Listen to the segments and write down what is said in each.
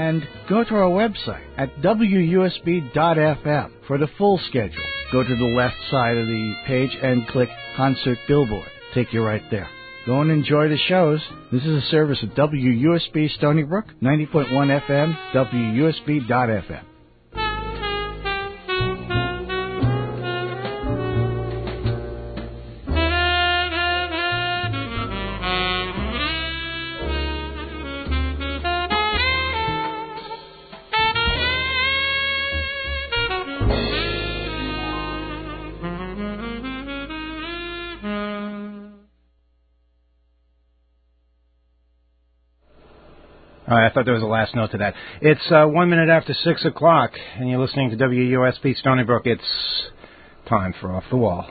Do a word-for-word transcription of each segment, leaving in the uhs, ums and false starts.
And go to our website at W U S B dot F M for the full schedule. Go to the left side of the page and click Concert Billboard. Take you right there. Go and enjoy the shows. This is a service of W U S B Stony Brook, ninety point one F M, W U S B dot F M. Uh, I thought there was a last note to that. It's uh, one minute after six o'clock, and you're listening to W U S B Stony Brook. It's time for Off the Wall.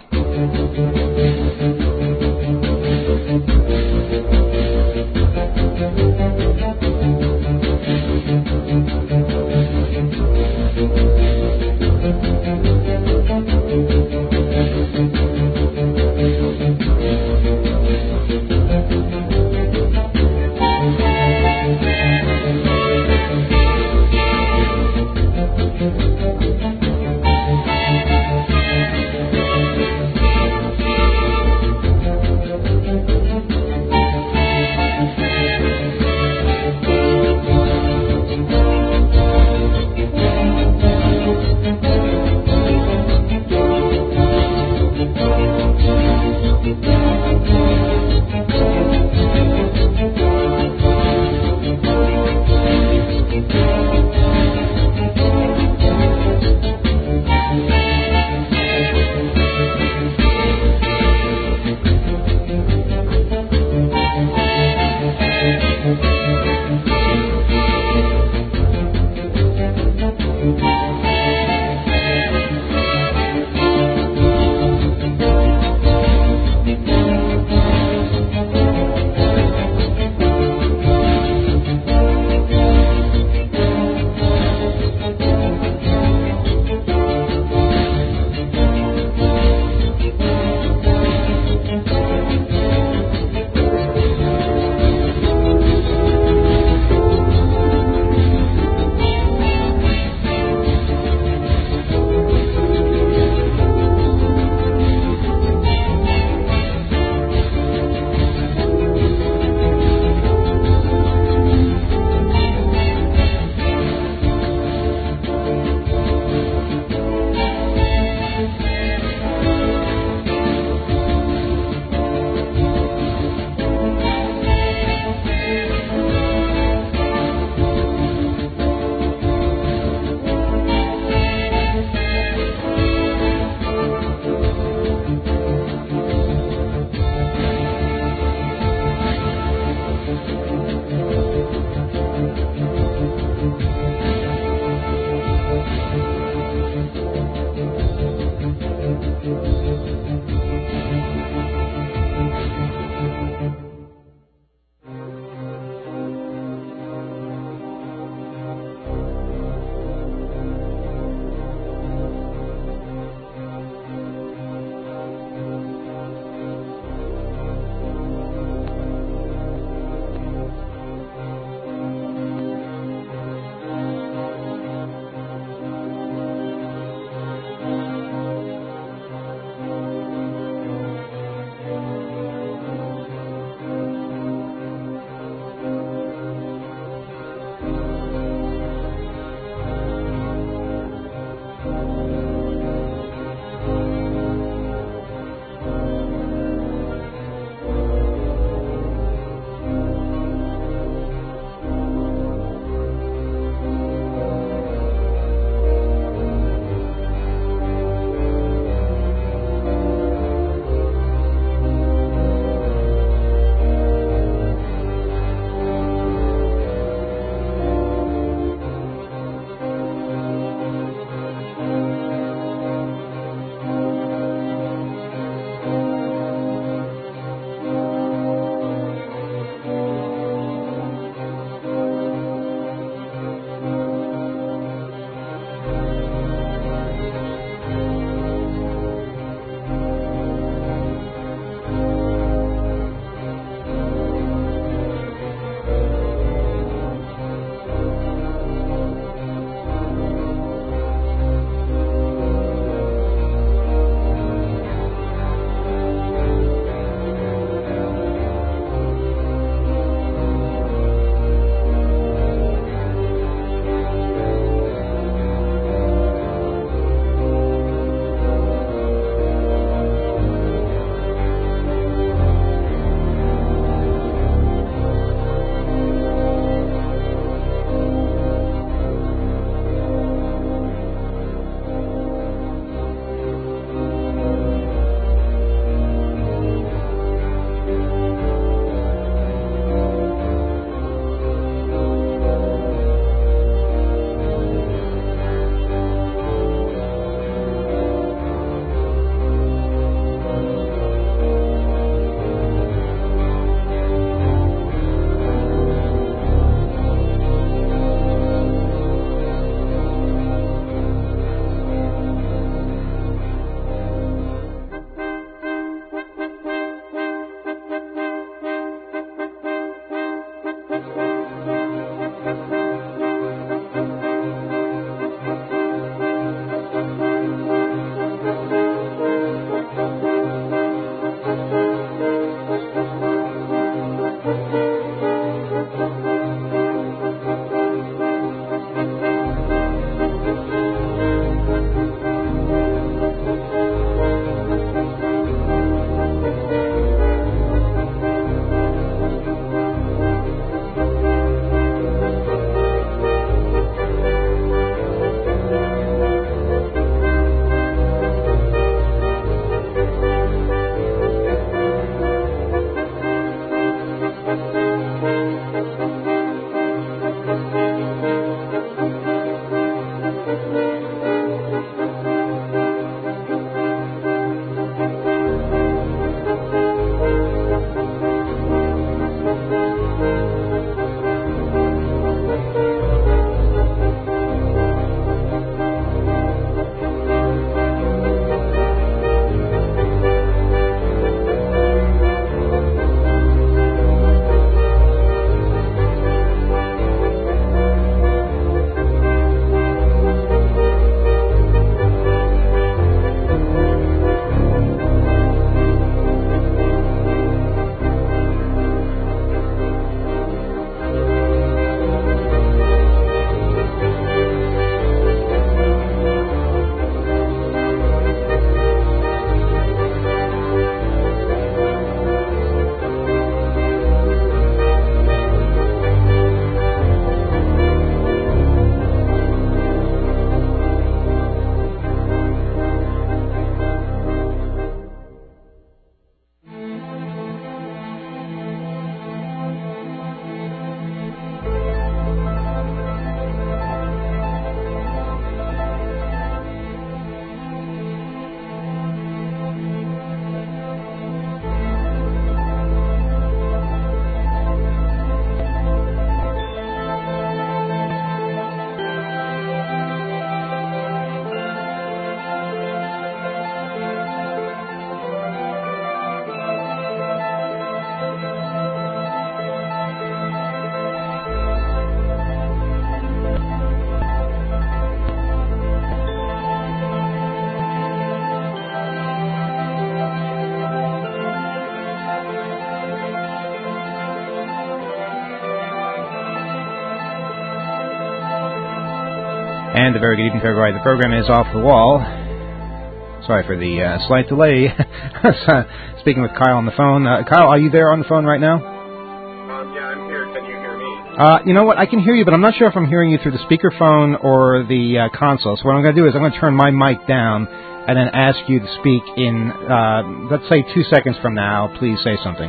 And a very good evening to everybody. The program is Off the Wall. Sorry for the uh, slight delay. Speaking with Kyle on the phone. Uh, Kyle, are you there on the phone right now? Um, yeah, I'm here. Can you hear me? Uh, you know what? I can hear you, but I'm not sure if I'm hearing you through the speakerphone or the uh, console. So what I'm going to do is I'm going to turn my mic down and then ask you to speak in, uh, let's say, two seconds from now. Please say something.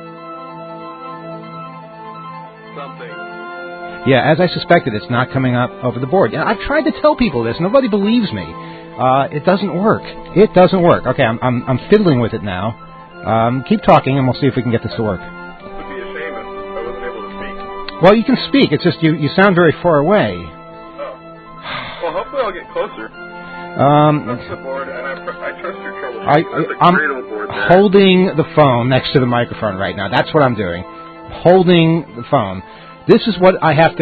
Something. Yeah, as I suspected, it's not coming up over the board. Yeah, I've tried to tell people this. Nobody believes me. Uh, it doesn't work. It doesn't work. Okay, I'm I'm, I'm fiddling with it now. Um, keep talking, and we'll see if we can get this to work. It would be a shame if I wasn't able to speak. Well, you can speak. It's just you, you sound very far away. Oh. Well, hopefully I'll get closer. Um, That's the board, and I, pr- I trust your troubleshooting. I, That's a I'm great old board there. holding the phone next to the microphone right now. That's what I'm doing. Holding the phone. This is what I have to...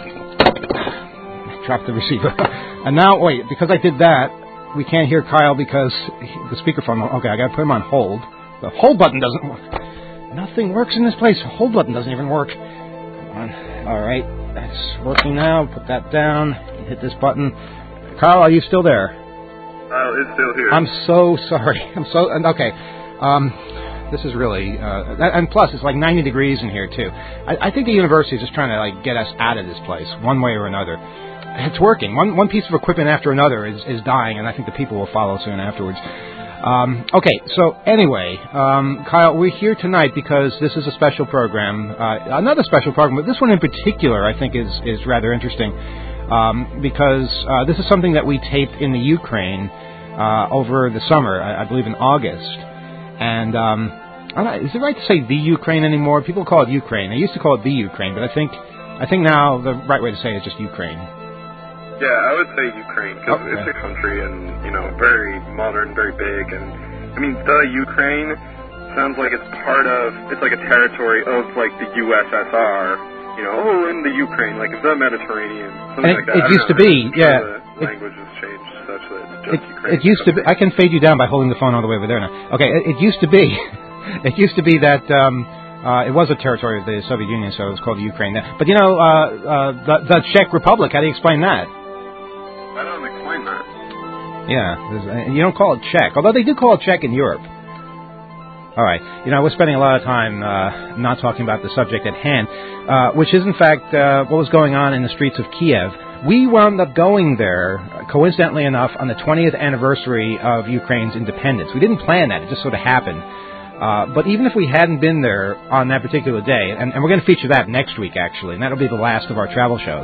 Drop the receiver. And now, wait, because I did that, we can't hear Kyle because the speakerphone... Okay, I got to put him on hold. The hold button doesn't work. Nothing works in this place. The hold button doesn't even work. Come on. All right. That's working now. Put that down. Hit this button. Kyle, are you still there? Oh, it's still here. I'm so sorry. I'm so... Okay. Um... This is really, uh, and plus it's like ninety degrees in here too. I, I think the university is just trying to like get us out of this place one way or another. It's working. One one piece of equipment after another is, is dying, and I think the people will follow soon afterwards. Um, okay, so anyway, um, Kyle, we're here tonight because this is a special program, uh, another special program, but this one in particular I think is is rather interesting um, because uh, this is something that we taped in the Ukraine uh, over the summer, I, I believe in August. And um, I don't know, is it right to say the Ukraine anymore? People call it Ukraine. They used to call it the Ukraine, but I think I think now the right way to say it is just Ukraine. Yeah, I would say Ukraine, because okay. it's a country and, you know, very modern, very big. And, I mean, the Ukraine sounds like it's part of, it's like a territory of, like, the U S S R. You know, oh, in the Ukraine, like the Mediterranean, something and like that. It used know, to be, yeah. The language has changed such that it's just it, Ukraine. It used to be, I can fade you down by holding the phone all the way over there now. Okay, it, it used to be, it used to be that um, uh, it was a territory of the Soviet Union, so it was called the Ukraine. But, you know, uh, uh, the, the Czech Republic, how do you explain that? I don't explain that. Yeah, you don't call it Czech, although they do call it Czech in Europe. All right. You know, we're spending a lot of time uh, not talking about the subject at hand, uh, which is, in fact, uh, what was going on in the streets of Kiev. We wound up going there, coincidentally enough, on the twentieth anniversary of Ukraine's independence. We didn't plan that. It just sort of happened. Uh, but even if we hadn't been there on that particular day, and, and we're going to feature that next week, actually, and that'll be the last of our travel shows.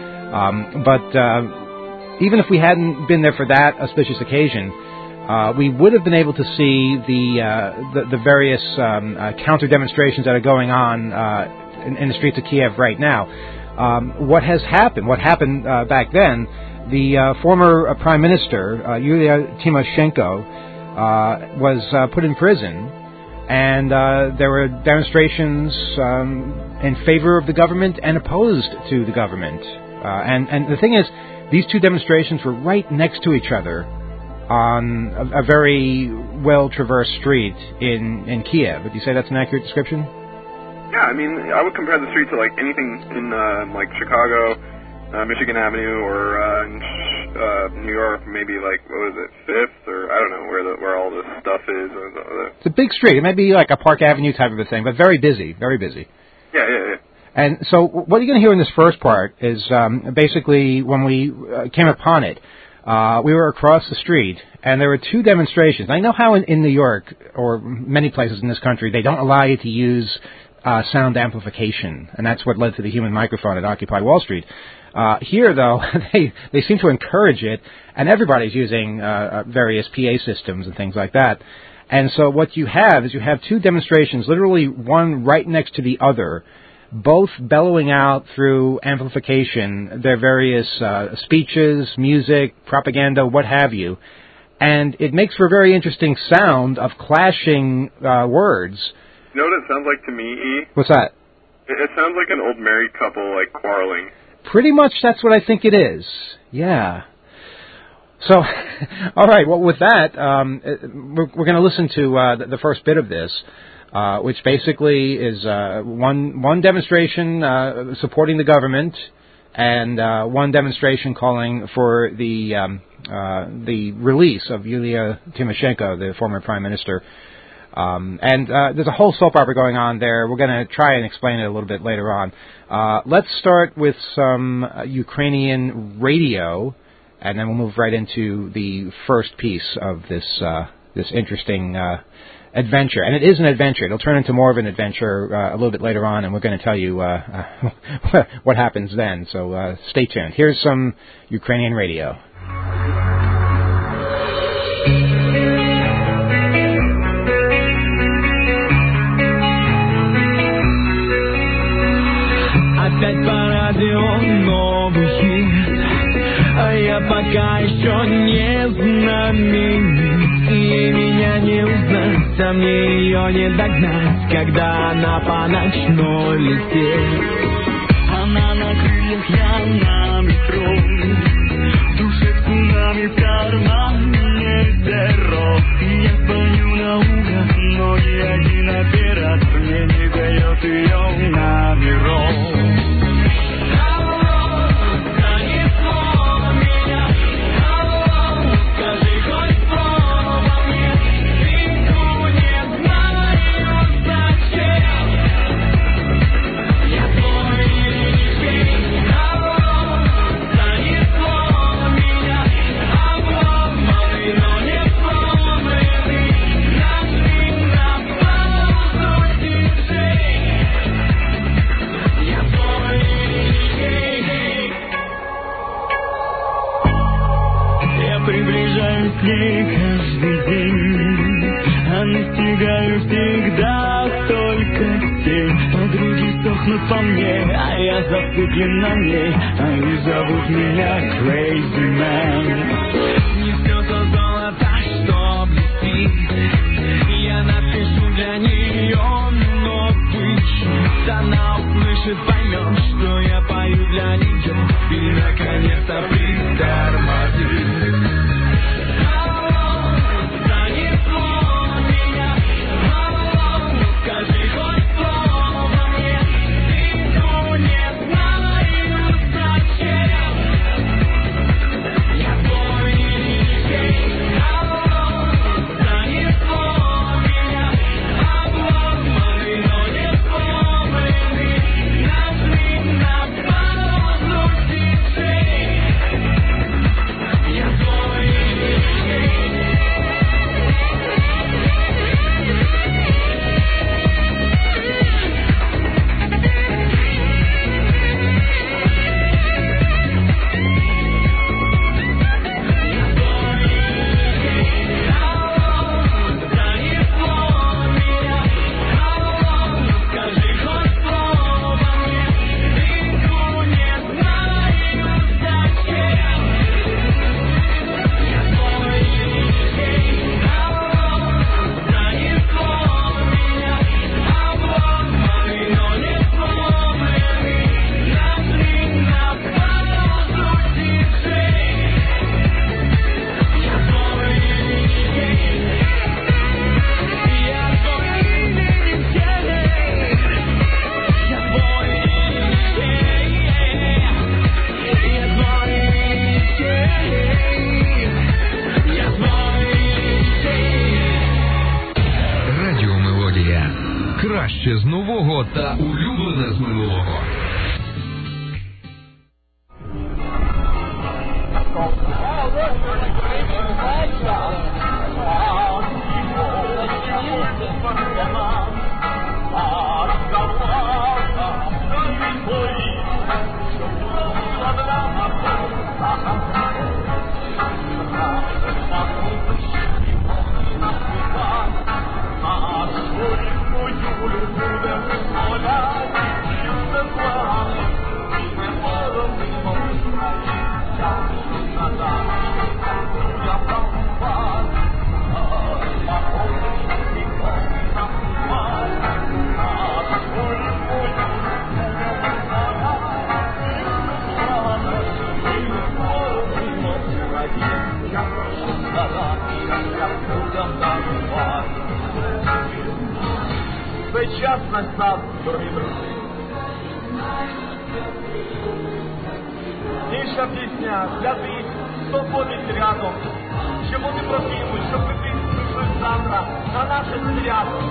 Um, but uh, even if we hadn't been there for that auspicious occasion, Uh, we would have been able to see the uh, the, the various um, uh, counter demonstrations that are going on uh, in, in the streets of Kiev right now. Um, what has happened? What happened uh, back then? The uh, former uh, Prime Minister uh, Yulia Tymoshenko uh, was uh, put in prison, and uh, there were demonstrations um, in favor of the government and opposed to the government. Uh, and and the thing is, these two demonstrations were right next to each other on a, a very well-traversed street in, in Kiev. Would you say that's an accurate description? Yeah, I mean, I would compare the street to, like, anything in, uh, like, Chicago, uh, Michigan Avenue, or uh, in uh, New York, maybe, like, what was it, Fifth, or I don't know where the, where all this stuff is. Or the, it's a big street. It may be like a Park Avenue type of a thing, but very busy, very busy. Yeah, yeah, yeah. And so what you're going to hear in this first part is um, basically when we uh, came upon it, Uh, we were across the street, and there were two demonstrations. I know how in, in New York, or many places in this country, they don't allow you to use uh, sound amplification, and that's what led to the human microphone at Occupy Wall Street. Uh, here, though, they, they seem to encourage it, and everybody's using uh, various P A systems and things like that. And so what you have is you have two demonstrations, literally one right next to the other, both bellowing out through amplification their various uh, speeches, music, propaganda, what have you. And it makes for a very interesting sound of clashing uh, words. You know what it sounds like to me, E? What's that? It, it sounds like an old married couple, like, quarreling. Pretty much that's what I think it is. Yeah. So, all right, well, with that, um, we're, we're going to listen to uh, the, the first bit of this. Uh, which basically is uh, one one demonstration uh, supporting the government and uh, one demonstration calling for the um, uh, the release of Yulia Tymoshenko, the former prime minister. Um, and uh, there's a whole soap opera going on there. We're going to try and explain it a little bit later on. Uh, let's start with some uh, Ukrainian radio, and then we'll move right into the first piece of this uh, this interesting uh, adventure. And it is an adventure. It'll turn into more of an adventure uh, a little bit later on, and we're going to tell you uh, uh, what happens then. So uh, stay tuned. Here's some Ukrainian radio. Опять по радио новый хит, а я пока еще не знаменит. И меня не узнать, а мне ее не догнать, когда она по ночной летит. Она на крыльях, я на метро, в душе цунами, в кармане перо. Я звоню на угол, но ни один оператор мне не дает ее номеров. Приближаюсь к ней каждый день, а настигаю всегда только тень. Подруги сохнут по мне, а я зациклен на ней. Они зовут меня Crazy Man. Не все то золото, что блестит, я напишу для нее новый хит. Она услышит, поймет, что я пою для нее, и наконец-то притормозит. Краще з нового та улюблене з минулого. Час назад, дорогі друзі. Наша пісня для тих, хто ходить рядом. Щоб вони прокинулись, щоб ми прийшли завтра на наше свято.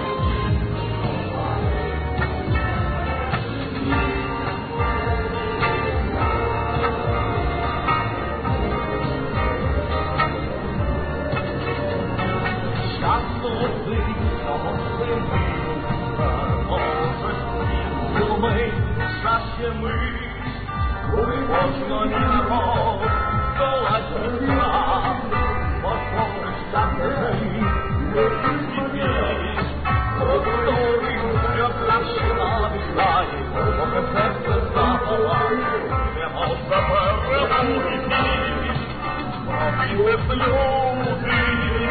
Часто ти самостійний, може і ми, щастя ми, кожного народ, долать міста, можливо, щастя ми, і піш, просторі, що краще навіть, поки серце запала, не можна перебути піш, пробіти сльози.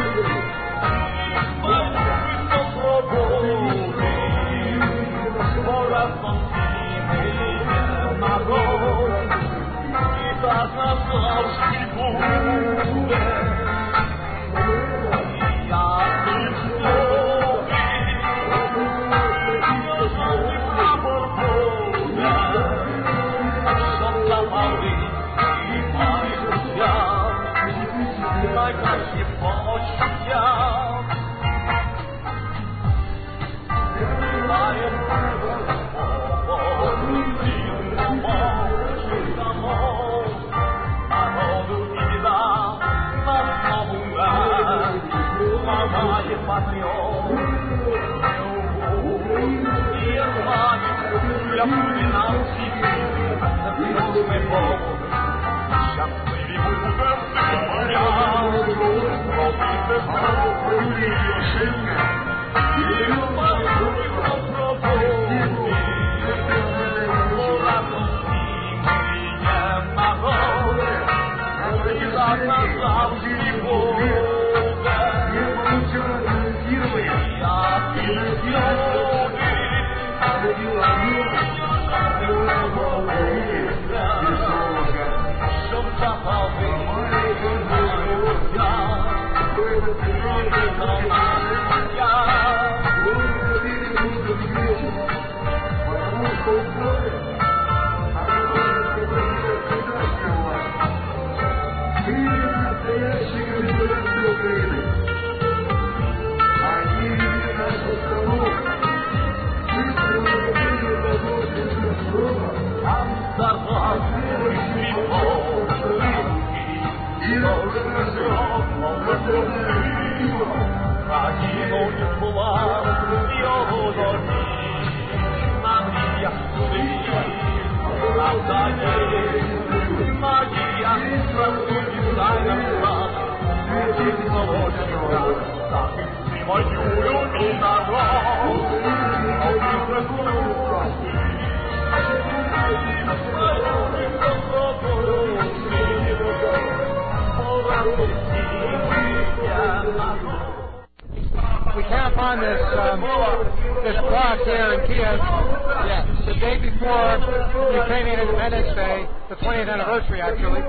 We can't find this um, this clock here in Kiev. Yeah, the day before Ukrainian Independence Day, the twentieth anniversary actually,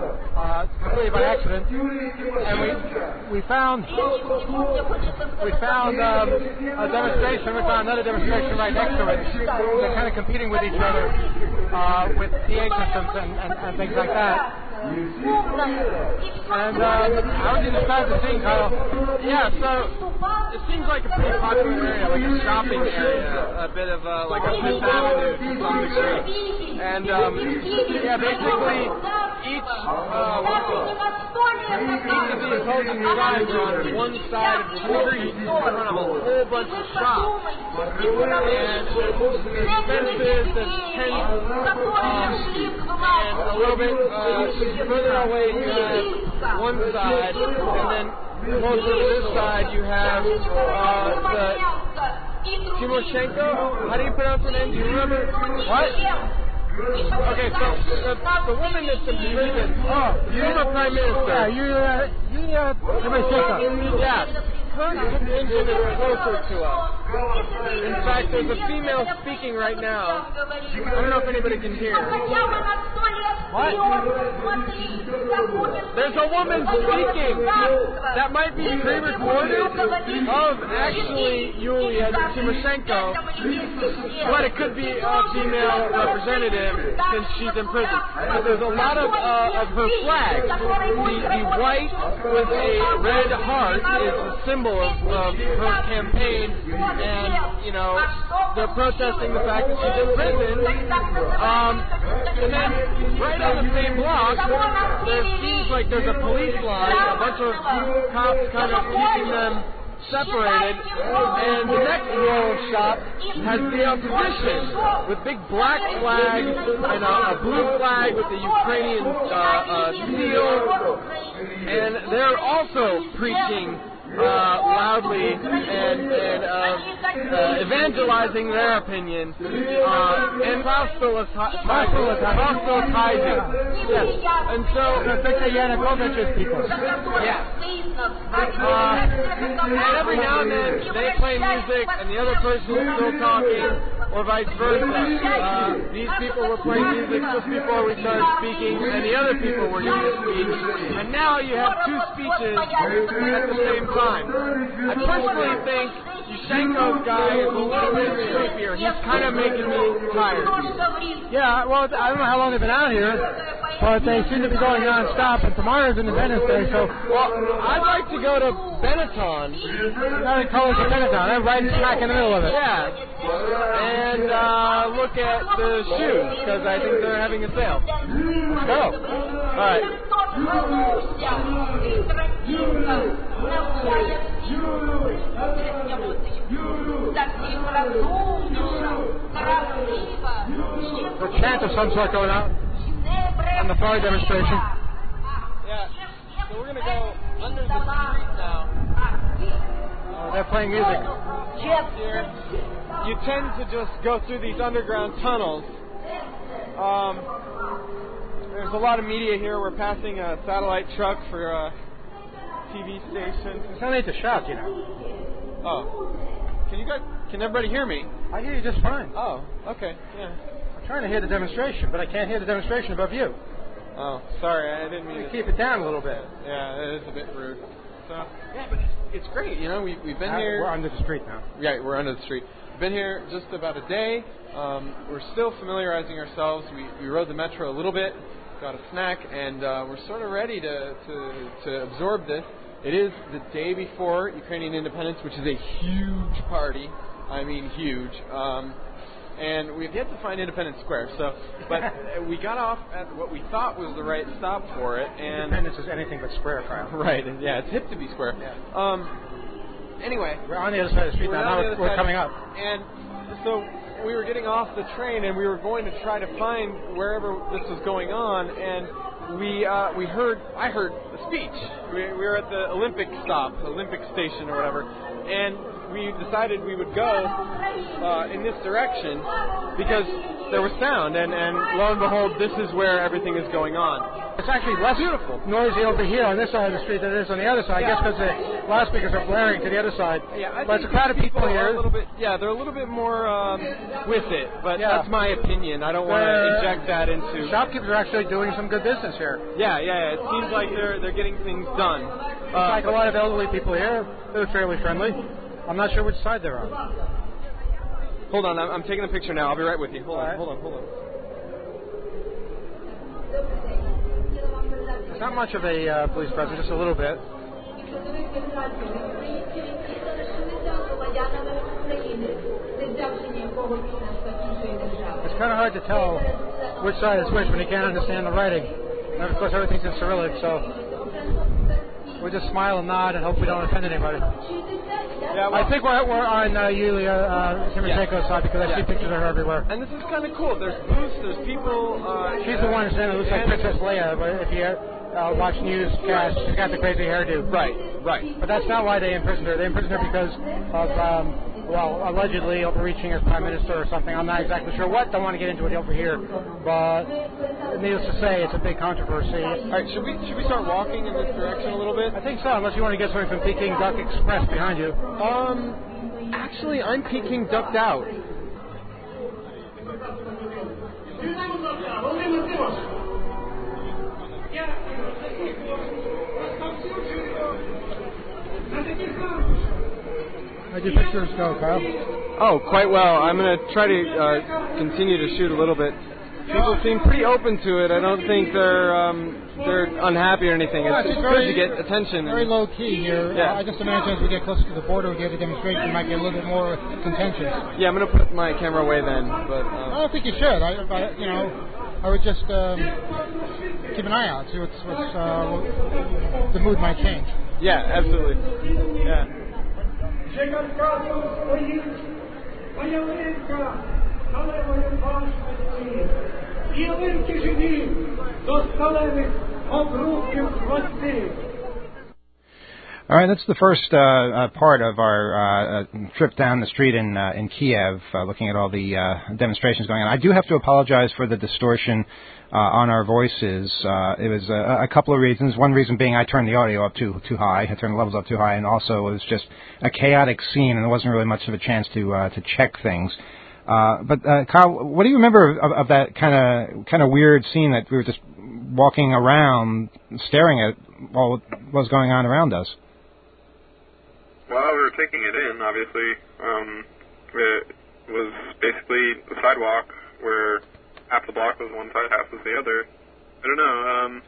uh, completely by accident, and we we found we found um, a demonstration. We found another demonstration right next to it. They're kind of competing with each other uh, with P A systems and, and, and things like that. And uh, how would you describe the scene, Kyle? Yeah, so it seems like a pretty popular area, like a shopping area, a bit of a, like a Fifth Avenue to some degree. And um, yeah, basically each uh, each of the opposing sides are on one side of the street in front of a whole bunch of shops. And there's fences, there's tents, um, and a little bit uh, further away you have one side, and then closer to this side you have uh, the Timoshenko. How do you pronounce her name? Do you remember? What? Okay, so the, the woman that's in prison, oh, former Prime Minister. Yeah, Yulia Yulia Timoshenko. Yeah, her convention is closer to us. In fact, there's a female speaking right now. I don't know if anybody can hear. What? There's a woman speaking that might be pre-recorded of actually Yulia Tymoshenko, but it could be a female representative since she's in prison. So there's a lot of uh, of her flag. The, the white with a red heart is a symbol of, of her campaign, and you know they're protesting the fact that she's in prison. Um, and then right on the same block, there seems like there's a police line, a bunch of cops kind of keeping them separated, and the next row of shop has the opposition with big black flag and a, a blue flag with the Ukrainian uh, uh, seal, and they're also preaching Uh, loudly and, and uh, uh, evangelizing their opinion uh, and proselytizing. Yes. And so Victor Yanukovych's people. Yeah. Uh, and every now and then they play music and the other person is still talking, or vice versa. Uh, these people were playing music just before we started speaking, and the other people were doing a speech. And now you have two speeches at the same time. I personally think Yushchenko's guy is a little bit creepier. He's kind of making me tired. Yeah, well, I don't know how long they've been out here, but they seem to be going non-stop, and tomorrow's Independence Day, so... Well, I'd like to go to Benetton. Now they call it the Benetton. I'm right smack in the middle of it. Yeah. And uh, look at the shoes, because I think they're having a sale. Let's go. All right. A chant of some sort going out on the flag demonstration. Yeah. So we're going to go under the street now. Oh, they're playing music. Here, you tend to just go through these underground tunnels. Um, there's a lot of media here. We're passing a satellite truck for a T V station. It's no need to shout, you know. Oh. Can you guys, can everybody hear me? I hear you just fine. Oh, okay, yeah. I'm trying to hear the demonstration, but I can't hear the demonstration above you. Oh, sorry, I didn't mean You to... keep it down a little bit. Yeah, it is a bit rude. So, yeah, but it's, it's great, you know, we, we've been Uh, here... We're under the street now. Yeah, we're under the street. We've been here just about a day. Um, we're still familiarizing ourselves. We, we rode the metro a little bit, got a snack, and uh, we're sort of ready to, to, to absorb this. It is the day before Ukrainian independence, which is a huge party. I mean, huge. Um, and we've yet to find Independence Square. So, but we got off at what we thought was the right stop for it. And Independence is anything but square, Kyle. Right. And yeah, it's hip to be square. Yeah. Um, anyway, We're on the other side of the street we're now. on the Now other we're side. coming up. And so we were getting off the train, and we were going to try to find wherever this was going on, and we uh, we heard I heard a speech. We, we were at the Olympic stop, Olympic station or whatever, and we decided we would go uh, in this direction because there was sound, and, and lo and behold, this is where everything is going on. It's actually less beautiful, noisy over here on this side of the street than it is on the other side. Yeah. I guess because the loudspeakers are blaring to the other side. Yeah, I but think it's a crowd of people are here. A little bit, yeah, they're a little bit more um, with it, but Yeah. that's my opinion. I don't want to Uh, inject that into. Shopkeepers are actually doing some good business here. Yeah, yeah, yeah. It seems like they're they're getting things done. It's Uh, like a lot of elderly people here. They're fairly friendly. I'm not sure which side they're on. hold on, I'm, I'm taking a picture now. I'll be right with you. Hold on, All right. hold on, hold on. It's not much of a uh, police presence, just a little bit. It's kind of hard to tell which side is which when you can't understand the writing. And of course, everything's in Cyrillic, so we just smile and nod and hope we don't offend anybody. Yeah, well, I think we're, we're on uh, Yulia uh, Tymoshenko's side because I Yeah. see pictures of her everywhere. and this is kind of cool. There's booths, there's people. Uh, She's the one standing that looks like and- Princess Leia, but if you uh, watch newscasts, she's got the crazy hairdo. Right, right. But that's not why they imprisoned her. They imprisoned her because of, um, well, allegedly overreaching as prime minister or something. I'm not exactly sure what. Don't want to get into it over here. But needless to say, it's a big controversy. All right, should we should we start walking in this direction a little bit? I think so, unless you want to get something from Peking Duck Express behind you. Um, actually, I'm Peking ducked out. How'd your pictures go, Kyle? Oh, quite well. I'm going to try to uh, continue to shoot a little bit. People seem pretty open to it. I don't think they're um, they're unhappy or anything. It's, it's good to get attention. Very low key here. Yeah. Uh, I just imagine as we get closer to the border, we get a demonstration, it might get a little bit more contentious. Yeah, I'm going to put my camera away then. But um, I don't think you should. I, I you know, I would just um, keep an eye out, see what's, what's uh, the mood might change. Yeah, absolutely. Yeah. All right, that's the first uh, uh, part of our uh, uh, trip down the street in uh, in Kiev, uh, looking at all the uh, demonstrations going on. I do have to apologize for the distortion uh, on our voices. Uh, it was a, a couple of reasons. One reason being I turned the audio up too too high. I turned the levels up too high, and also it was just a chaotic scene, and there wasn't really much of a chance to uh, to check things. Uh, but uh, Kyle, what do you remember of, of that kind of kind of weird scene that we were just walking around, staring at all what was going on around us? Well, we were taking it in, obviously. Um, it was basically a sidewalk where half the block was one side, half was the other. I don't know. Um,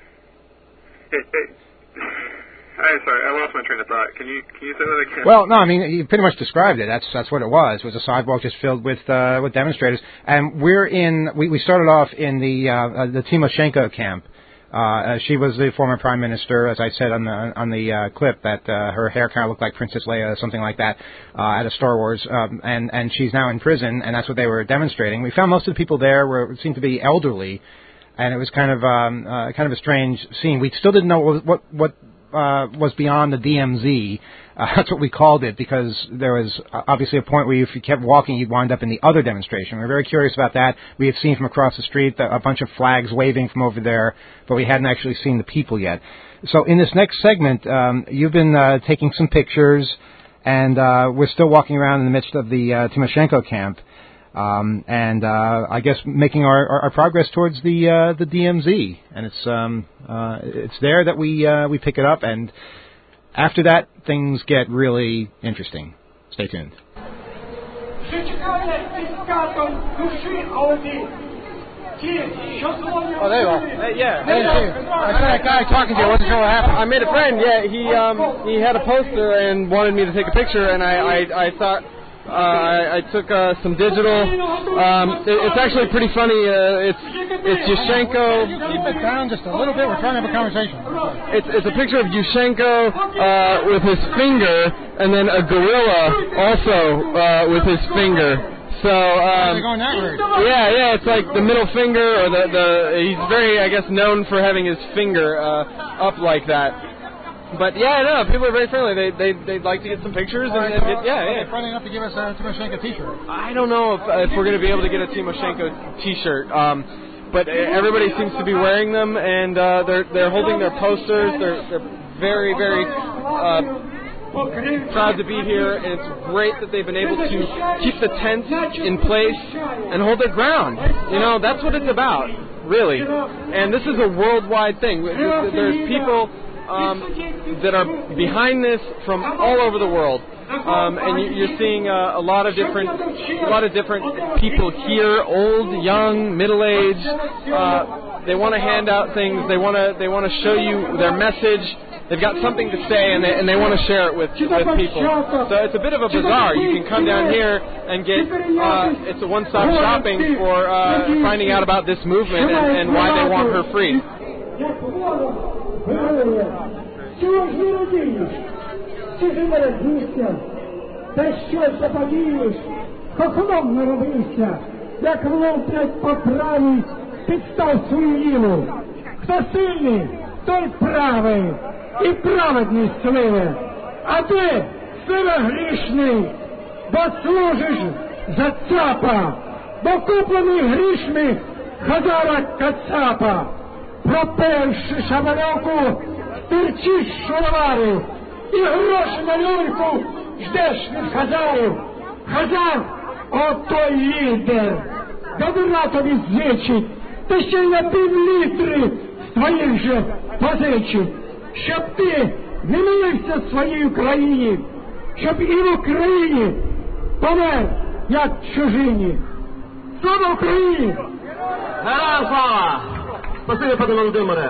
it, it, I'm sorry, I lost my train of thought. Can you can you say that again? Well, no, I mean, you pretty much described it. That's that's what it was. It was a sidewalk just filled with uh, with demonstrators. And we're in. We, we started off in the uh, the Timoshenko camp. Uh, she was the former prime minister, as I said on the on the uh, clip, that uh, her hair kind of looked like Princess Leia or something like that uh, at a Star Wars, um, and and she's now in prison, and that's what they were demonstrating. We found most of the people there were seemed to be elderly, and it was kind of um, uh, kind of a strange scene. We still didn't know what what, what uh, was beyond the D M Z. Uh, that's what we called it, because there was obviously a point where if you kept walking, you'd wind up in the other demonstration. We were very curious about that. We had seen from across the street a bunch of flags waving from over there, but we hadn't actually seen the people yet. So in this next segment, um, you've been uh, taking some pictures, and uh, we're still walking around in the midst of the uh, Timoshenko camp, um, and uh, I guess making our, our, our progress towards the uh, the D M Z. And it's um, uh, it's there that we uh, we pick it up, and after that, things get really interesting. Stay tuned. Oh, there you are. Hey, yeah. I didn't see you. I saw that guy talking to you. I wasn't sure what happened. I made a friend. Yeah, he um he had a poster and wanted me to take a picture, and I I, I thought. Uh, I, I took uh, some digital. Um, it, it's actually pretty funny. Uh, it's it's Yushchenko. Keep it down just a little bit. We're trying to have a conversation. It's it's a picture of Yushchenko uh, with his finger, and then a gorilla also uh, with his finger. So um, going that route. yeah, yeah, it's like the middle finger, or the the. He's very, I guess, known for having his finger uh, up like that. But yeah, no, people are very friendly. They they they'd like to get some pictures and, and get, yeah, yeah. They're friendly enough to give us a Timoshenko T-shirt. I don't know if if we're going to be able to get a Timoshenko T-shirt, um, but everybody seems to be wearing them, and uh, they're they're holding their posters. They're they're very very uh, proud to be here, and it's great that they've been able to keep the tent in place and hold their ground. You know, that's what it's about, really. And this is a worldwide thing. There's people. Um, that are behind this from all over the world, um, and you're seeing uh, a lot of different, a lot of different people here, old, young, middle-aged. Uh, they want to hand out things. They want to, they want to show you their message. They've got something to say, and they, and they want to share it with, with people. So it's a bit of a bazaar. You can come down here and get. Uh, it's a one-stop shopping for uh, finding out about this movement and, and why they want her free. Сьогодні родині, ці мережися, та що западієш, хохлом не робився, як воно впрять поправить, підстав свою ліву. Хто сильний, той правий, і праведність сливе. А ти, сиве грішний, бо служиш за цапа, бо куплений грішми, Хазара Кацапа, пропивши шабарьовку, терчиш шароварів і гроші на люльку ждеш від хазарів. Хазар, отой лідер, добра тобі зичить, та ще й на півлітри з твоїх же позичить, щоб ти не милився своїй Україні, щоб і в Україні помер, як в чужині. Слава Україні! Героям слава! Спасибі, пане Володимире.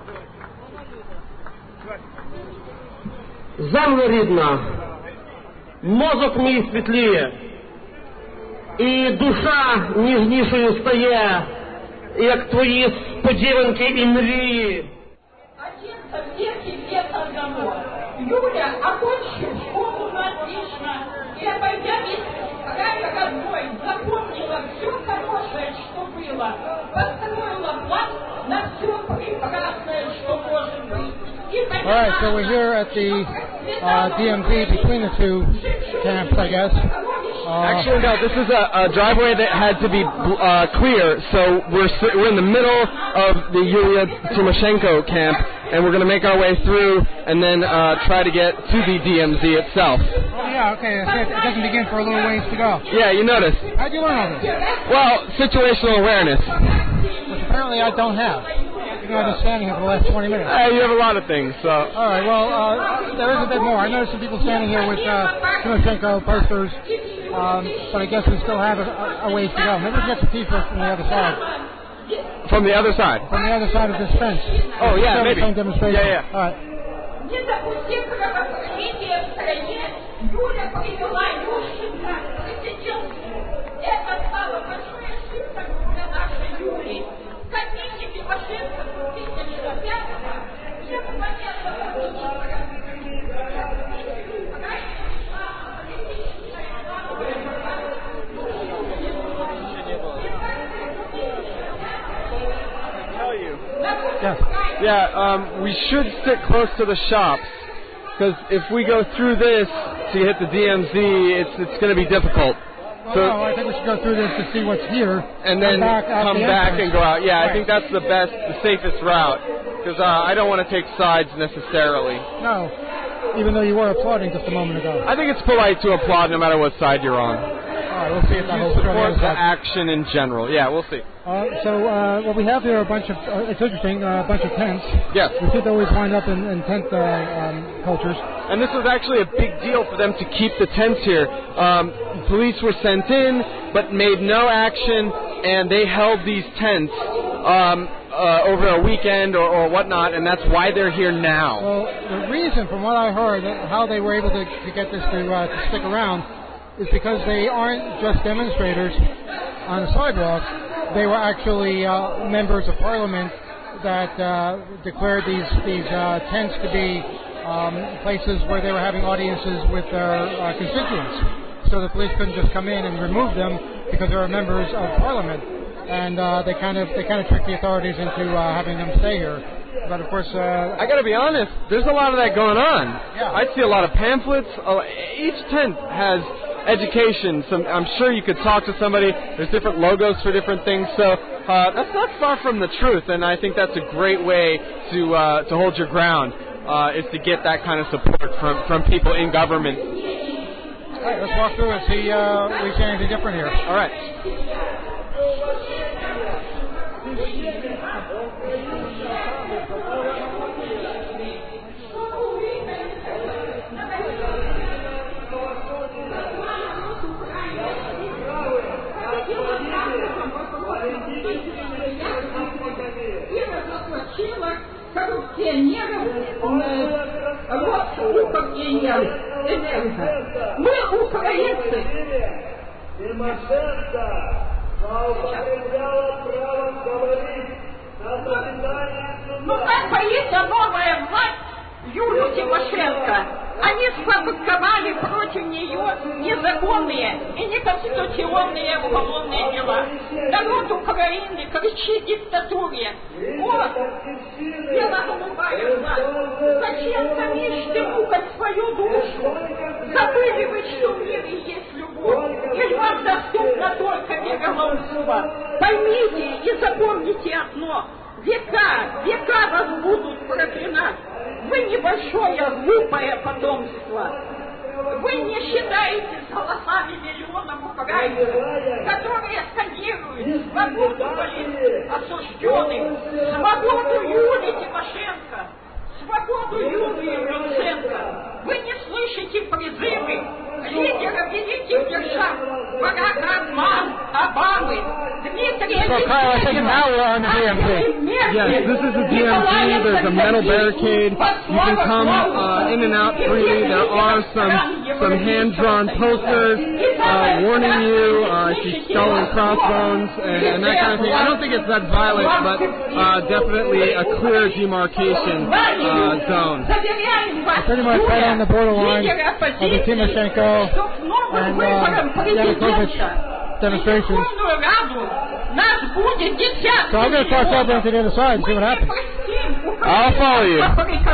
Земля рідна, мозок мій світліє, і душа ніжнішою стає, як твої сподіванки і мрії. Отец всех тебе создало. Юля, окончив школу отлично, и обойдя весь рай как одной, запомнила все хорошее, что было, построила план на все прекрасное, что может быть. All right, so we're here at the uh, D M V between the two camps, I guess. Uh, Actually, no, this is a, a driveway that had to be uh, clear, so we're we're in the middle of the Yulia Tymoshenko camp, and we're going to make our way through and then uh, try to get to the D M Z itself. Oh, yeah, okay, it doesn't begin for a little ways to go. Yeah, you noticed. How'd you learn all this? Well, situational awareness. Which apparently I don't have. Even though I've been standing here for the last twenty minutes. Uh, you have a lot of things, so. All right, well, uh, there is a bit more. I noticed some people standing here with uh, Tymoshenko posters, um, but I guess we still have a, a ways to go. Maybe we can get some people from the other side. From the other side? From the other side of this fence. Oh, yeah, Still maybe. The same demonstration. Yeah, yeah. All right. Не допустив кровопролития в стране, Юля привела Ющенко к президентству. Это стало большой ошибкой для нашей Юли. Комиссия Тимошенко две тысячи пятого я военного министра. Yes. Yeah, um, we should sit close to the shops, because if we go through this to hit the D M Z, it's it's going to be difficult. Well, so, no, I think we should go through this to see what's here, and then back come back and go out. Yeah, right. I think that's the best, the safest route, because uh, I don't want to take sides necessarily. No, even though you were applauding just a moment ago. I think it's polite to applaud no matter what side you're on. All right, we'll see if that holds support the action in general. Yeah, we'll see. Uh, so uh, what we have here are a bunch of, uh, it's interesting, uh, a bunch of tents. Yes. We seem to always wind up in, in tent uh, um, cultures. And this was actually a big deal for them to keep the tents here. Um, police were sent in, but made no action, and they held these tents um, uh, over a weekend or, or whatnot, and that's why they're here now. Well, the reason, from what I heard, that how they were able to, to get this to, uh, to stick around is because they aren't just demonstrators on the sidewalks. They were actually uh, members of parliament that uh, declared these these uh, tents to be um, places where they were having audiences with their uh, constituents. So the police couldn't just come in and remove them because they were members of parliament, and uh, they kind of they kind of tricked the authorities into uh, having them stay here. But of course, uh, I got to be honest. There's a lot of that going on. Yeah. I see a lot of pamphlets. Each tent has education. Some, I'm sure you could talk to somebody. There's different logos for different things. So uh, that's not far from the truth, and I think that's a great way to uh, to hold your ground. Uh, is to get that kind of support from from people in government. All right, let's walk through and see uh, if we see anything different here. All right. Коррупционеров, Росукренеров, энерго. Мы украинцы. Тимошенко употребляла право говорить на заседании суда. Ну как боится новая власть Юлию Тимошенко? Они сфабриковали против нее незаконные и неконституционные уголовные дела. Народ Украины кричит диктатуре. Вот, дело голубая власть. Зачем самим мукать свою душу? Забыли вы, что в мире есть любовь. И вам доступно только мегаловство. Поймите и запомните. века вас будут проклинать. Вы небольшое, глупое потомство. Вы не считаетесь голосами миллионов украинцев, которые скандируют свободу осужденных, свободу Юлии Тимошенко, свободу Юлии Луценко. Вы не слышите призывы лидера великих держав, Барака Обамы, Дмитрия So, Kyle, I think now we're on the D M Z. Yes, this is the D M Z. There's a metal barricade. You can come uh, in and out freely. There are some some hand-drawn posters uh, warning you, uh, she's stolen crossbones and, and that kind of thing. I don't think it's that violent, but uh, definitely a clear demarcation uh, zone. Pretty much right on the borderline of the Timoshenko and uh, Yanukovych demonstrations. So I'm going to cross over into the other side and see what happens. I'll follow you.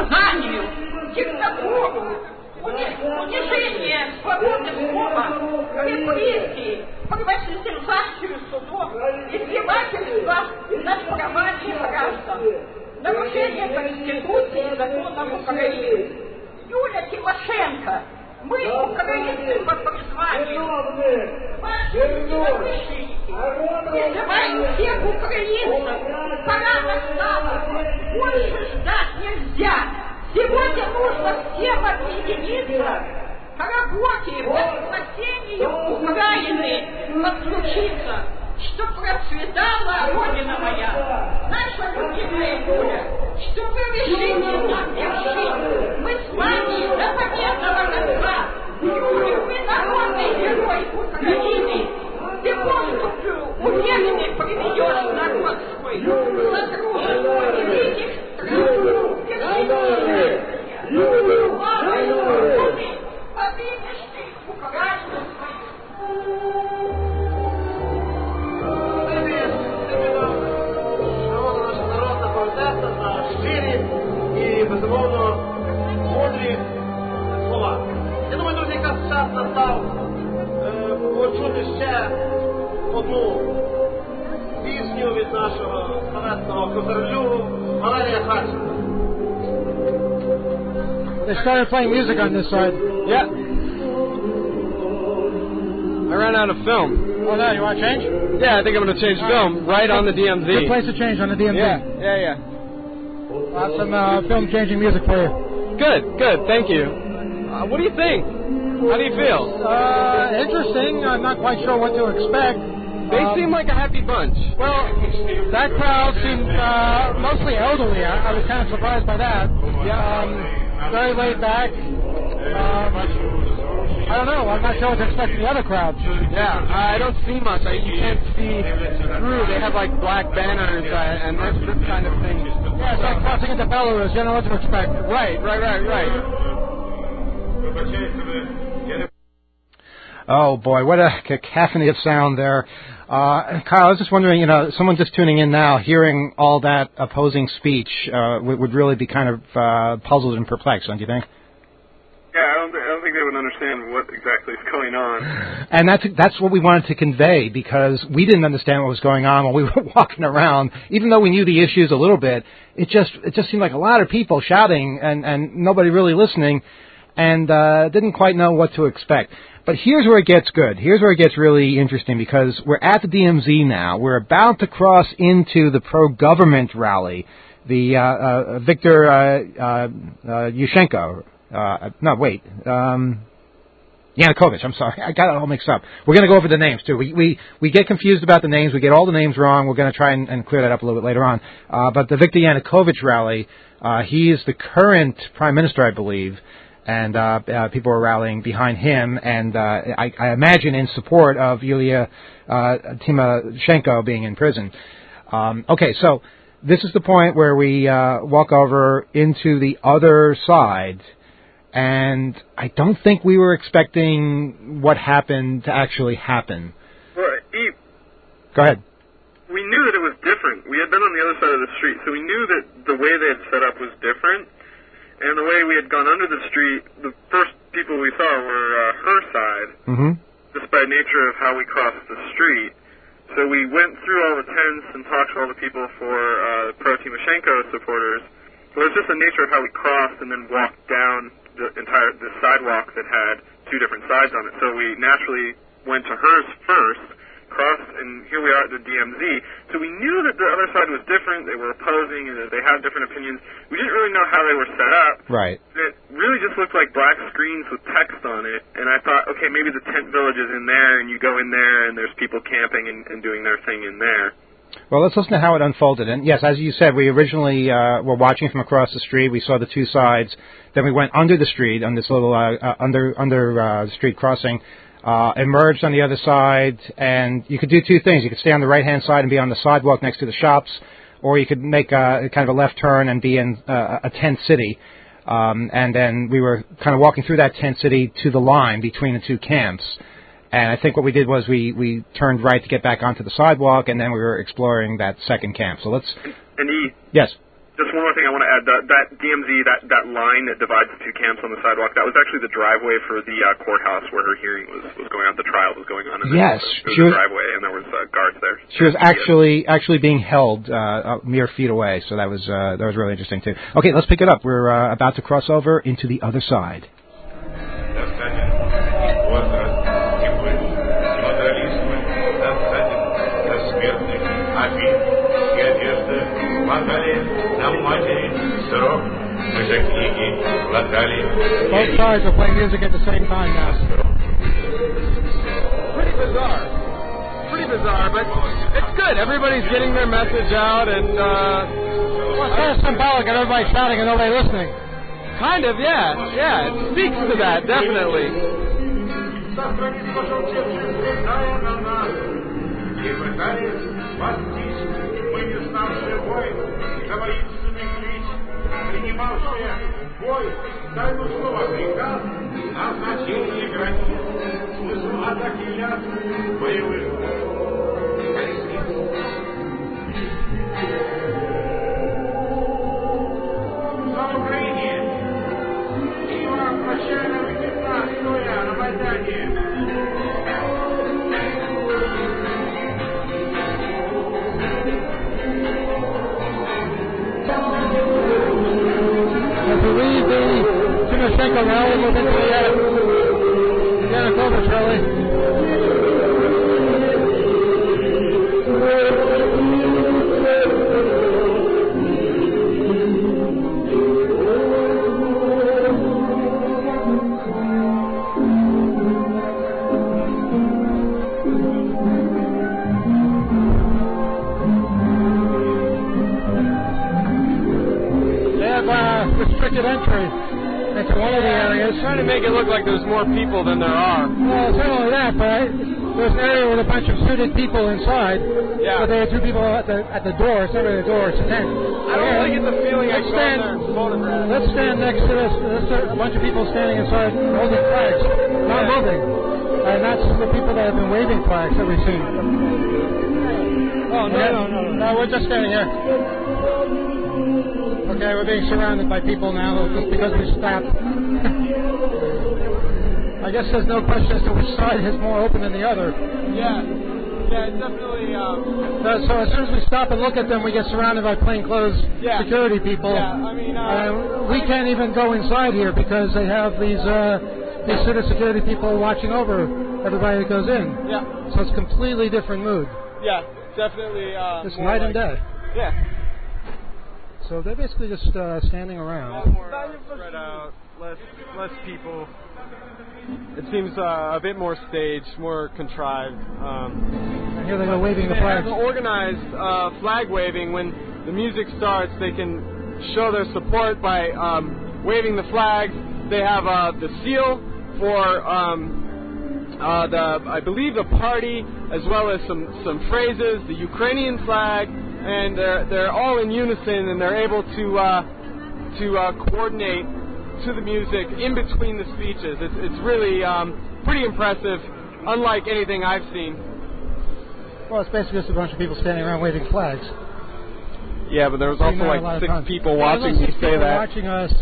Унижение свободы слова, репрессии, приватизацию судов, издевательства над правами граждан, нарушение Конституции и законов Украины. Юлия Тимошенко, мы украинцы по призванию, ваши единомышленники, призываем всех украинцев, пора настала, больше ждать нельзя. Сегодня нужно всем объединиться к работе по спасению Украины, подключиться, чтобы процветала Родина моя, наша любимая Юля, что вы решите нам вершить. Мы с вами до победного конца. Юля, вы народный герой Украины. Ты поступью уверенный приведешь народ свой, содружество великих стран. І, безумовно, мудрі слова. Я думаю, друзі, якраз час настав е, почути ще одну пісню від нашого славетного козарлю Валерія Харченка. They started playing music on this side. Yeah. I ran out of film. Oh, no, you want to change? Yeah, I think I'm going to change film right on the D M Z. Good place to change on the D M Z. Yeah, yeah, yeah. We'll have some uh, film changing music for you. Good, good, thank you. Uh, what do you think? How do you feel? Uh, interesting. I'm not quite sure what to expect. They um, seem like a happy bunch. Well, that crowd seemed uh, mostly elderly. I, I was kind of surprised by that. Yeah. Um, very laid back. Um, I don't know. I'm not sure what to expect from the other crowds. Yeah, I don't see much. I, you can't see through. They have like black banners uh, and this, this kind of thing. Yeah, it's like crossing into Belarus. You don't know what to expect. Right, right, right, right. Oh boy, what a cacophony of sound there. Uh, Kyle, I was just wondering, you know, someone just tuning in now, hearing all that opposing speech, uh, would, would really be kind of uh, puzzled and perplexed, don't you think? Yeah, I don't, th- I don't think they would understand what exactly is going on. And that's that's what we wanted to convey, because we didn't understand what was going on while we were walking around. Even though we knew the issues a little bit, it just it just seemed like a lot of people shouting and, and nobody really listening, and uh, didn't quite know what to expect. But here's where it gets good. Here's where it gets really interesting, because we're at the D M Z now. We're about to cross into the pro-government rally, the uh, uh, Viktor uh, uh, uh, Yushchenko. Uh, no, wait. Um, Yanukovych, I'm sorry. I got it all mixed up. We're going to go over the names, too. We, we we get confused about the names. We get all the names wrong. We're going to try and, and clear that up a little bit later on. Uh, but the Viktor Yanukovych rally, uh, he is the current prime minister, I believe. And uh, uh, people are rallying behind him, and uh, I, I imagine in support of Yulia uh, Tymoshenko being in prison. Um, okay, so this is the point where we uh, walk over into the other side, and I don't think we were expecting what happened to actually happen. Well, Eve, Go ahead. we knew that it was different. We had been on the other side of the street, so we knew that the way they had set up was different. And the way we had gone under the street, the first people we saw were uh, her side, Mm-hmm. just by nature of how we crossed the street. So we went through all the tents and talked to all the people for uh, pro-Timoshenko supporters. So it was just the nature of how we crossed and then walked down the entire the sidewalk that had two different sides on it. So we naturally went to hers first, crossed, and here we are at the D M Z. So we knew that the other side was different, they were opposing, and that they had different opinions. We didn't really know how they were set up. Right. It really just looked like black screens with text on it, and I thought, okay, maybe the tent village is in there, and you go in there, and there's people camping and, and doing their thing in there. Well, let's listen to how it unfolded. And yes, as you said, we originally uh, were watching from across the street. We saw the two sides. Then we went under the street on this little uh, uh, under under uh, the street crossing. Uh, emerged on the other side, and you could do two things. You could stay on the right-hand side and be on the sidewalk next to the shops, or you could make a, kind of a left turn and be in uh, a tent city. Um, and then we were kind of walking through that tent city to the line between the two camps. And I think what we did was we, we turned right to get back onto the sidewalk, and then we were exploring that second camp. So let's... And E, yes. Just one more thing I want to add. That, that D M Z, that, that line that divides the two camps on the sidewalk, that was actually the driveway for the uh, courthouse where her hearing was, was going on, the trial was going on. And yes. There was, she was was, a driveway, and there was uh, guards there. She was actually actually being held uh, mere feet away, so that was uh, that was really interesting, too. Okay, let's pick it up. We're uh, about to cross over into the other side. Both sides are playing music at the same time now. Pretty bizarre. Pretty bizarre, but it's good. Everybody's getting their message out, and uh, well, it's kind of symbolic of everybody shouting and nobody listening. Kind of, yeah, yeah. It speaks to that, definitely. Принимавшие бой, тайну слова приказ, назначение границ, смысл атаки ясный, боевых колесниц. За Украине! Киева прощального пятна, стоя на Майдане! As we leave the Timoshenko rally, we'll get to the uh, Yanukovych rally. Restricted entry into one of the areas. Trying to make it look like there's more people than there are. Well, it's not only that, but there's an area with a bunch of suited people inside. Yeah. But there are two people at the at the door. It's not really the door, it's a tent. I don't really get the feeling I go in there and photograph. Let's stand next to this. There's a bunch of people standing inside holding flags, not Yeah. moving. And that's the people that have been waving flags that we've seen. Oh, no, no, no, no. No, we're just standing here. Okay, we're being surrounded by people now just because we stopped. I guess there's no question as to which side is more open than the other. Yeah, yeah, it's definitely. Um, so, so as soon as we stop and look at them, we get surrounded by plainclothes yeah. security people. Yeah, I mean, uh, uh, we can't even go inside here because they have these uh, these sort of security people watching over everybody that goes in. Yeah. So it's a completely different mood. Yeah, definitely. Uh, Just more night like, and day. Yeah. So they're basically just uh, standing around. More uh, spread out, less less people. It seems uh, a bit more staged, more contrived. Um, and here they go waving the they flags. They have organized uh, flag waving. When the music starts, they can show their support by um, waving the flags. They have uh, the seal for um, uh, the, I believe, the party, as well as some some phrases. The Ukrainian flag. And they're they're all in unison, and they're able to uh, to uh, coordinate to the music in between the speeches. It's it's really um, pretty impressive, unlike anything I've seen. Well, it's basically just a bunch of people standing around waving flags. Yeah, but there was also like six people watching you say that. Watching us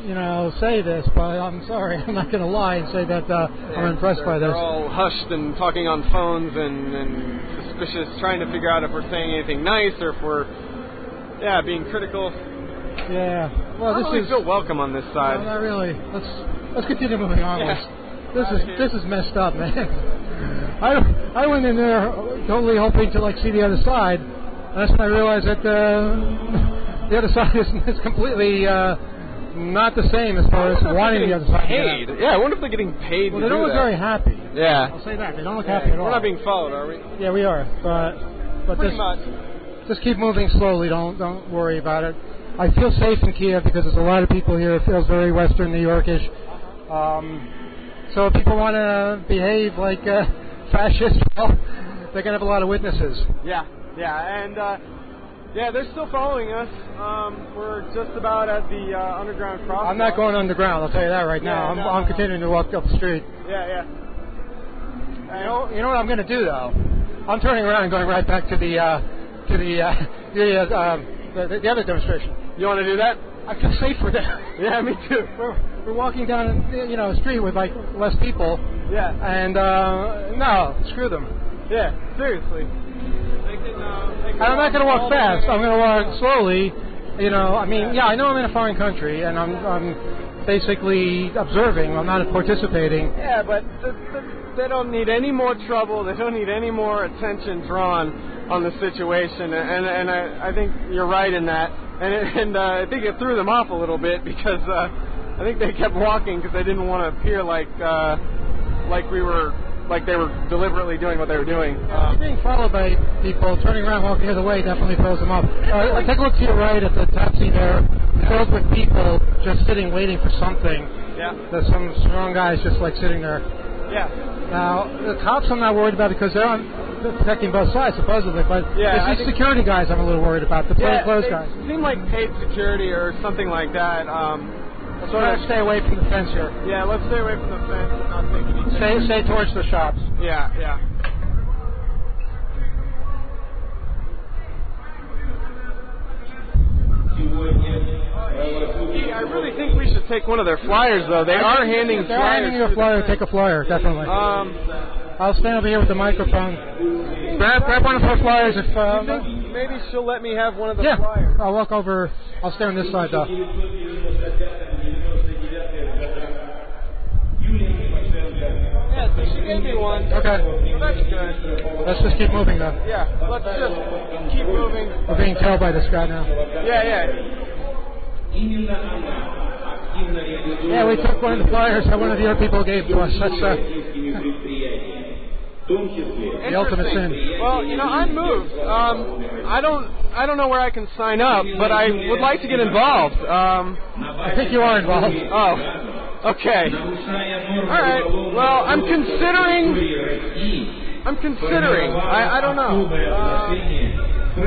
you know, say this, but I'm sorry, I'm not going to lie and say that uh, I'm impressed they're, by this. They're all hushed and talking on phones and, and suspicious, trying to figure out if we're saying anything nice or if we're, yeah, being critical. Yeah. Well, I this don't really is feel welcome on this side. No, not really. Let's let's continue moving on. Yeah. This is this is messed up, man. I I went in there totally hoping to like see the other side. And that's when I realized that uh, the other side is, is completely uh, not the same as far as wanting the other side. Paid. Yeah, I wonder if they're getting paid. Well, to they don't do look that. very happy. Yeah. I'll say that they don't look yeah. happy at all. We're not being followed, are we? Yeah, we are. But but Pretty this, much. Just keep moving slowly. Don't don't worry about it. I feel safe in Kiev because there's a lot of people here. It feels very Western New Yorkish. Um, so if people want to behave like uh, fascists, well, they're going to have a lot of witnesses. Yeah, yeah, and uh, yeah, they're still following us. Um, we're just about at the uh, underground crosswalk. I'm not going underground. I'll tell you that right now. Yeah, I'm, no, I'm no. continuing to walk up the street. Yeah, yeah. You know, you know what I'm going to do though? I'm turning around and going right back to the uh, to the uh, the, uh, um, the the other demonstration. You want to do that? I feel safer there. Yeah, me too. We're, we're walking down, you know, a street with like less people. Yeah. And uh, no, screw them. Yeah, seriously. They can, uh, they can I'm not going to walk fast. I'm going to walk slowly. You know, I mean, yeah, I know I'm in a foreign country, and I'm I'm basically observing. I'm not participating. Yeah, but th- th- they don't need any more trouble. They don't need any more attention drawn on the situation, and and I, I think you're right in that. And it, and uh, I think it threw them off a little bit because uh, I think they kept walking because they didn't want to appear like uh, like we were like they were deliberately doing what they were doing. Um, being followed by people turning around, walking the other way definitely throws them off. Uh, take a look to your right at the taxi there, filled with people just sitting waiting for something. Yeah. There's some strong guys just like sitting there. Yeah. Now the cops I'm not worried about because they're on. They're protecting both sides, supposedly, but yeah, it's these security guys I'm a little worried about, the yeah, plainclothes guys. Seem like paid security or something like that. Um, let's try to stay away from the fence here. Yeah, let's stay away from the fence and not take any Stay, stay towards the shops. Yeah, yeah. I really think we should take one of their flyers, though. They are handing They're flyers. handing you a flyer. Take a flyer, definitely. Um, I'll stand over here with the microphone. Grab, grab one of her flyers if. Uh, maybe she'll let me have one of the yeah, flyers. I'll walk over. I'll stay on this side, though. Yeah, so she gave me one. Okay. So that's good. Let's just keep moving, though. Yeah, let's just keep moving. We're being tailed by this guy now. Yeah, yeah. Yeah, we took one of the flyers that one of the other people gave to us. That's uh, the ultimate sin. Well, you know, I'm moved. Um, I don't, I don't know where I can sign up, but I would like to get involved. Um, I think you are involved. Oh, okay. All right. Well, I'm considering. I'm considering. I, I don't know. Uh,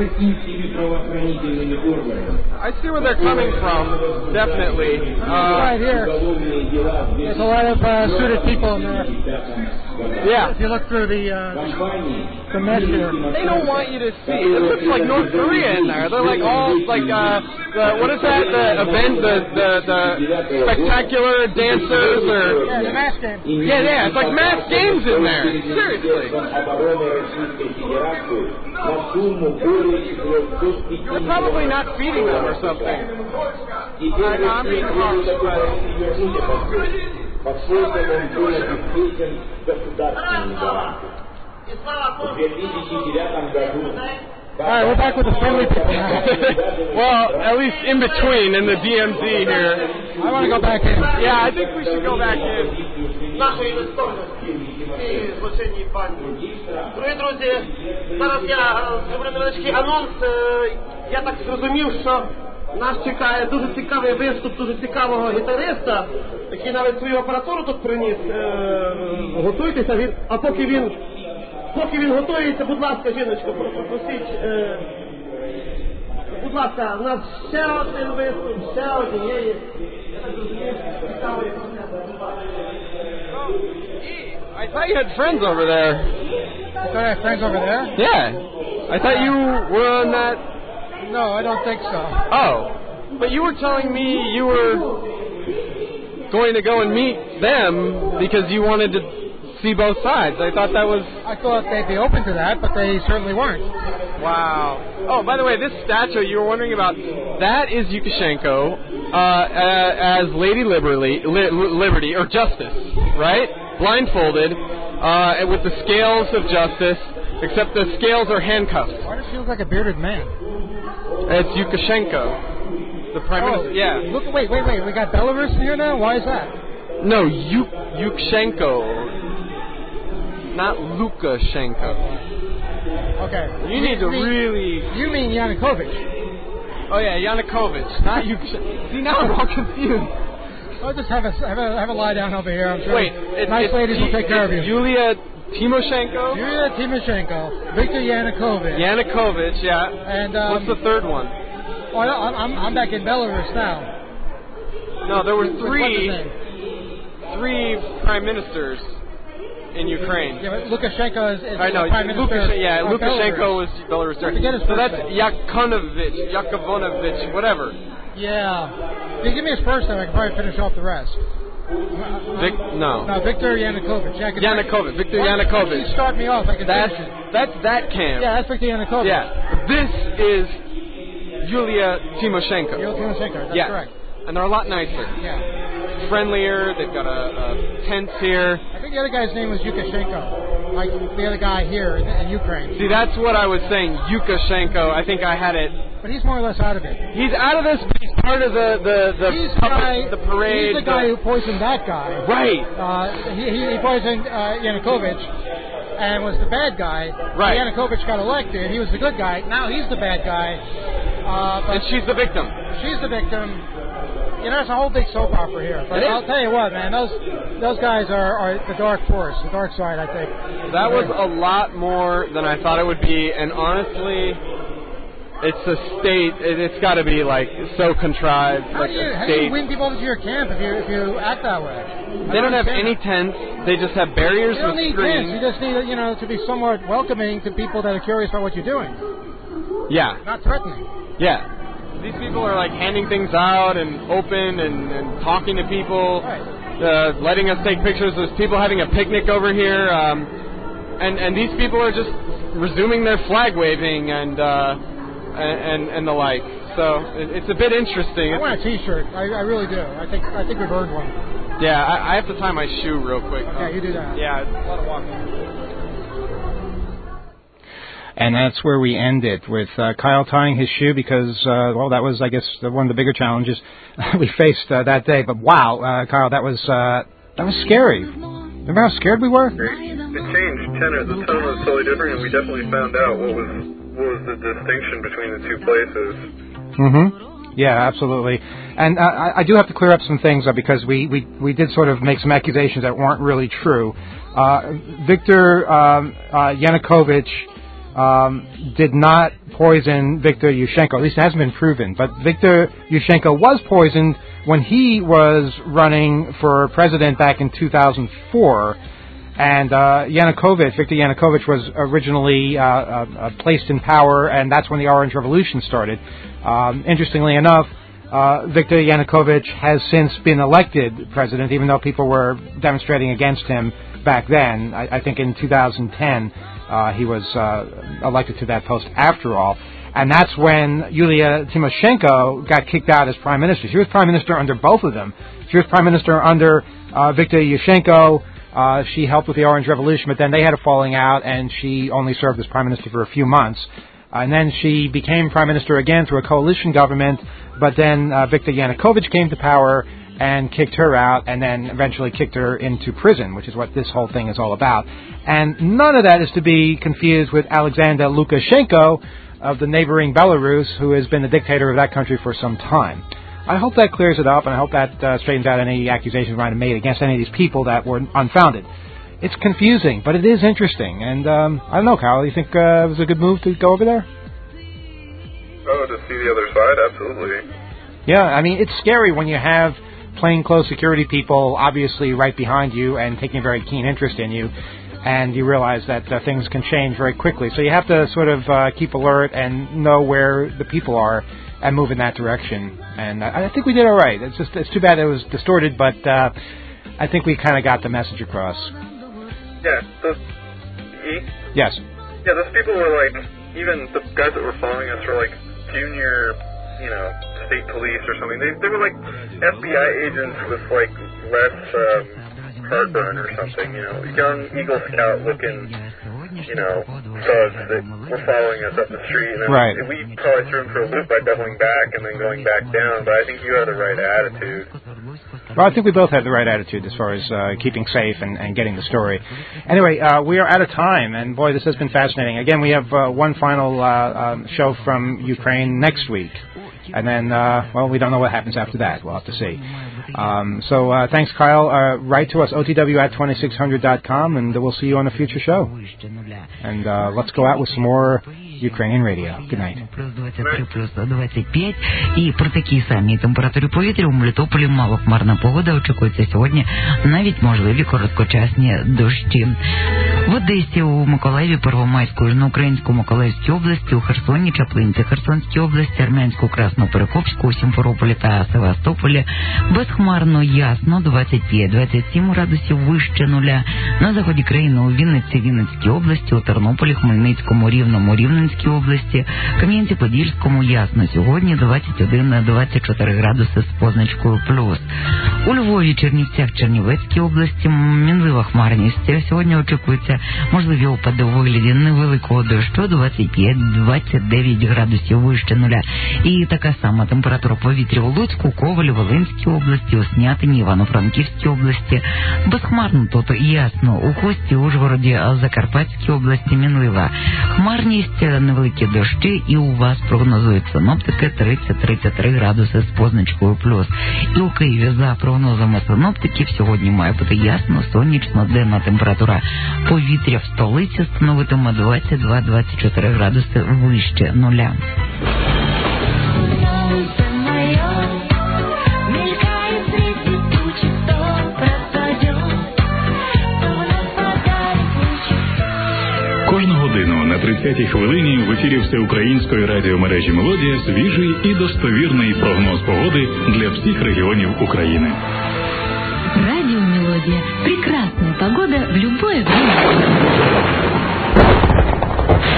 I see where they're coming from, definitely. Uh, right here. There's a lot of uh, suited people in there. Yeah. If you look through the uh, the mesh here. They don't want you to see. It looks like North Korea in there. They're like all like uh, the what is that? The event, the the, the spectacular dancers or yeah, the mass games. Yeah, yeah. It's like mass games in there. Seriously. You're probably not feeding them or something. I, I'm being harsh, All right, we're back with the friendly people now. Well, at least in between, in the D M Z here. I want to go back in. Yeah, I think we should go back in. Дорогі друзі, зараз я зроблю невеличкий анонс. Я так зрозумів, що нас чекає дуже цікавий виступ дуже цікавого гітариста, який навіть свою апаратуру тут приніс. Готуйтеся, він, а поки він, поки він готується, будь ласка, жіночко, попросіть, будь ласка, у нас ще один виступ, ще однієї. Я так зрозумів, цікавий процес. I thought you had friends over there. I thought I had friends over there? Yeah. I thought you were on that. No, I don't think so. Oh. But you were telling me you were going to go and meet them because you wanted to see both sides. I thought that was... I thought they'd be open to that, but they certainly weren't. Wow. Oh, by the way, this statue you were wondering about, that is Yukashenko uh, as Lady Liberty, li- Liberty, or Justice, right? Blindfolded, uh, and with the scales of justice, except the scales are handcuffed. Why does she look like a bearded man? It's Yukashenko, the Prime oh, Minister. Yeah. Look, wait, wait, wait. We got Belarus in here now? Why is that? No, Yuk- Yukashenko. Not Lukashenko. Okay. You need to mean, really... You mean Yanukovych. Oh, yeah, Yanukovych. Not Yukashenko. See, now I'm all confused. I'll just have a, have a, have a lie down over here. I'm sure Wait. It's, nice it's, ladies will take care of you. Yulia Tymoshenko? Yulia Tymoshenko. Victor Yanukovych. Yanukovych, yeah. And um, what's the third one? Oh, I'm, I'm back in Belarus now. No, there were What's three... his name? Three prime ministers in Ukraine. Yeah, but Lukashenko is, is I know. the prime minister. Lukash- yeah, of Lukashenko Belarus. was Belarus. Forget his So first that's name. Yakunovich, Yakuvonovich, whatever. Yeah. If you give me his first name, I can probably finish off the rest. Vic, no. No, Victor Yanukovych. Yeah, Yanukovych. Victor Why, Yanukovych. Why don't you start me off? I can that's, finish it. that's that camp. Yeah, that's Victor Yanukovych. Yeah. This is Yulia Tymoshenko. Yulia Tymoshenko, that's yeah. correct. And they're a lot nicer. Yeah. Friendlier. They've got a, a tent here. I think the other guy's name was Yukashenko, like the other guy here in, in Ukraine. See, that's what I was saying, Yukashenko. I think I had it. But he's more or less out of it. He's out of this, but he's part of the the the, he's puppet, guy, the parade. He's the guy who poisoned that guy. Right. Uh, he, he poisoned uh, Yanukovych and was the bad guy. Right. Yanukovych got elected. He was the good guy. Now he's the bad guy. Uh, but and she's the victim. She's the victim. You know, it's a whole big soap opera here. But I'll tell you what, man, those those guys are, are the dark force, the dark side, I think. That was a lot more than I thought it would be, and honestly, it's a state. It, it's got to be like so contrived. How like do you a how do state. you win people into your camp if you if you act that way? They don't have any tents. They just have barriers you don't with need screens. tents. You just need, you know, to be somewhat welcoming to people that are curious about what you're doing. Yeah. Not threatening. Yeah. These people are like handing things out and open and, and talking to people, right. uh, letting us take pictures. There's people having a picnic over here, um, and and these people are just resuming their flag waving and uh, and and the like. So it, it's a bit interesting. I want a T-shirt. I, I really do. I think I think we've earned one. Yeah, I, I have to tie my shoe real quick. Okay, you do that. Yeah, it's a lot of walking. And that's where we end it, with uh, Kyle tying his shoe because, uh, well, that was, I guess, one of the bigger challenges we faced uh, that day. But wow, uh, Kyle, that was uh, that was scary. Remember how scared we were? It changed tenor. The tone was totally different, and we definitely found out what was what was the distinction between the two places. Mm-hmm. Yeah, absolutely. And uh, I, I do have to clear up some things uh, because we, we, we did sort of make some accusations that weren't really true. Uh, Victor um, uh, Yanukovych um, did not poison Viktor Yushchenko. At least it hasn't been proven. But Viktor Yushchenko was poisoned when he was running for president back in two thousand four. And uh, Yanukovych, Viktor Yanukovych, was originally uh, uh, placed in power, and that's when the Orange Revolution started. Um, interestingly enough, uh, Viktor Yanukovych has since been elected president, even though people were demonstrating against him back then. I, I think in two thousand ten uh, he was uh, elected to that post after all. And that's when Yulia Tymoshenko got kicked out as prime minister. She was prime minister under both of them. She was prime minister under uh, Viktor Yushchenko. Uh, she helped with the Orange Revolution, but then they had a falling out, and she only served as prime minister for a few months. Uh, and then she became prime minister again through a coalition government, but then uh, Viktor Yanukovych came to power and kicked her out, and then eventually kicked her into prison, which is what this whole thing is all about. And none of that is to be confused with Alexander Lukashenko of the neighboring Belarus, who has been the dictator of that country for some time. I hope that clears it up, and I hope that uh, straightens out any accusations might have made against any of these people that were unfounded. It's confusing, but it is interesting. And um, I don't know, Kyle, you think uh, it was a good move to go over there? Oh, to see the other side? Absolutely. Yeah, I mean, it's scary when you have plainclothes security people obviously right behind you and taking a very keen interest in you, and you realize that uh, things can change very quickly. So you have to sort of uh, keep alert and know where the people are and move in that direction. And I, I think we did all right. It's just it's too bad it was distorted, but uh, I think we kind of got the message across. Yeah. Those, e? Yes. Yeah, those people were like, even the guys that were following us were like junior, you know, state police or something. They they were like F B I agents with like less um, heartburn or something. You know, young Eagle Scout looking, you know, thugs that were following us up the street. And then right. we probably threw them for a loop by doubling back and then going back down. But I think you had the right attitude. Well, I think we both had the right attitude as far as uh, keeping safe and, and getting the story. Anyway, uh, we are out of time, and boy, this has been fascinating. Again, we have uh, one final uh, um, show from Ukraine next week. And then, uh, well, we don't know what happens after that. We'll have to see. Um, so uh, thanks, Kyle. Uh, write to us, O T W at twenty-six hundred dot com, and we'll see you on a future show. And uh, let's go out with some more Ukrainian radio. Good night. Плюс двадцять три, плюс двадцять п'ять. І при такій самій температурі повітря у Мелітополі малохмарна погода очікується сьогодні, навіть можливі короткочасні дощі. В Одесі, у Миколаєві, Первомайську, Южноукраїнську, Миколаївській області, у Херсоні, Чаплинці, Херсонській області, Армянську, Красноперекопську, у Сімферополі та Севастополі безхмарно, ясно, двадцять п'ять - двадцять сім градусів вище нуля. На заході країни у Вінниці, Вінницькій області, у Тернополі, Хмельницькому, Рівному, Рівненській області, Кам'янці-Подільському, ясно, сьогодні двадцять один - двадцять чотири градуси з позначкою плюс. У Львові, Чернівцях, Чернівецькій області мінлива хмарність. Сьогодні очікується можливі опади у вигляді невеликого дощу, двадцять п'ять - двадцять дев'ять градусів вище нуля. І така сама температура повітря у Луцьку, Ковалі, Волинській області, у Снятині, Івано-Франківській області. Безхмарно, тобто ясно. У Хусті, Ужгороді, Закарпатській області мінлива хмарність, невеликі дощі, і у вас прогнозують синоптики тридцять - тридцять три градуси з позначкою плюс. І у Києві, за прогнозами синоптиків, сьогодні має бути ясно, сонячно, денна температура повітря в столиці становитиме двадцять два - двадцять чотири градуси вище нуля. Кожну годину на тридцятій хвилині в ефірі всеукраїнської радіомережі «Мелодія» свіжий і достовірний прогноз погоди для всіх регіонів України. Радио «Мелодия». Прекрасная погода в любое время.